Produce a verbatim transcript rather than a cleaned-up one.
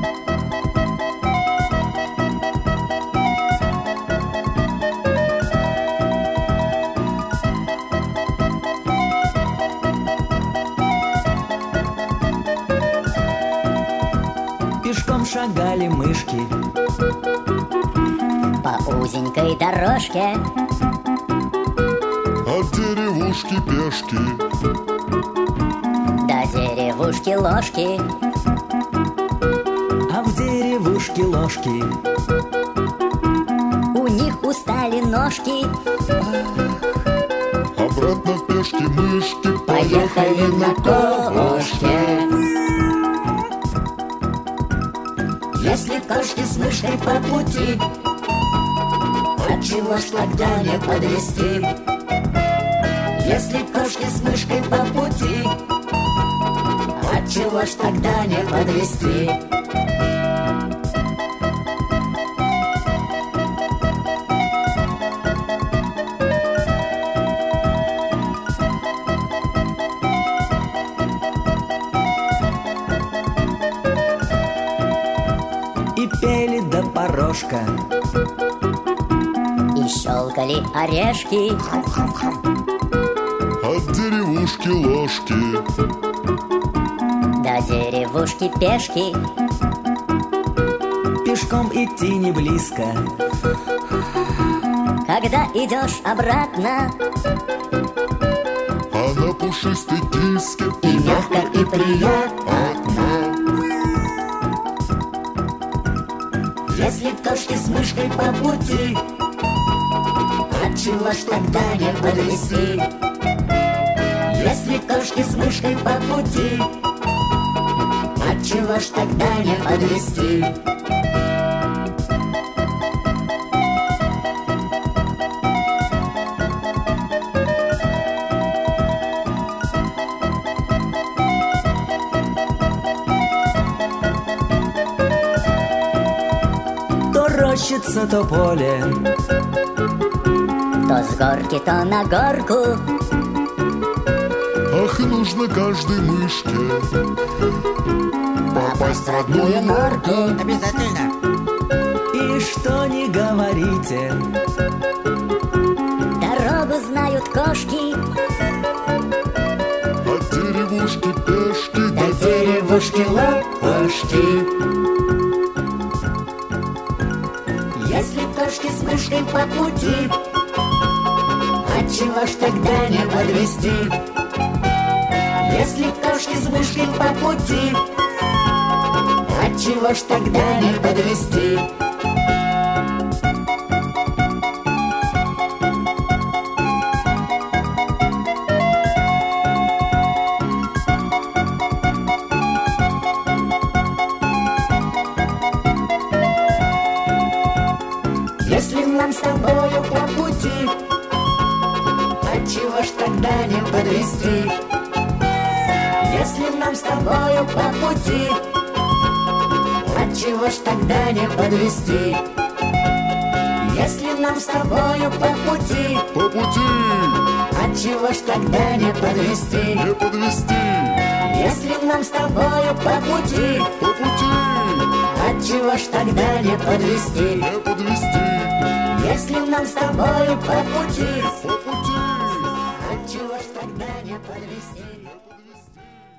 Пешком шагали мышки по узенькой дорожке от деревушки пешки до деревушки ложки. А в деревушке ложки у них устали ножки. Обратно в пешки мышки поехали на кошке. Если кошки с мышкой по пути, отчего ж тогда не подвести? Если кошки с мышкой по пути, отчего ж тогда не подвести? И пели до порожка, и щелкали орешки от деревушки ложки до деревушки пешки. Пешком идти не близко, когда идешь обратно, а на пушистой киске и мягко, и приятно. Если кошки с мышкой по пути, отчего ж тогда не подвести? Если кошки с мышкой по пути, отчего ж тогда не подвести? То рощица, то поле, то с горки, то на горку. ах, нужно каждой мышке попасть в родную норку. Обязательно. И что не говорите, Дорогу знают кошки От деревушки пешки до деревушки ложки. Если кошки с мышкой по пути, отчего ж тогда не подвести? Если кошки с мышкой по пути, отчего ж тогда не подвести? Если нам с тобою по пути, отчего ж тогда не подвести? Если нам с тобою по пути, отчего ж тогда не подвести? Если нам с тобою по пути, по пути отчего ж тогда не подвести? не подвести, Если нам с тобою по пути, по пути отчего ж тогда не подвести? не подвести, Если нам с тобою по пути, по пути отчего ж тогда не подвести? не подвести.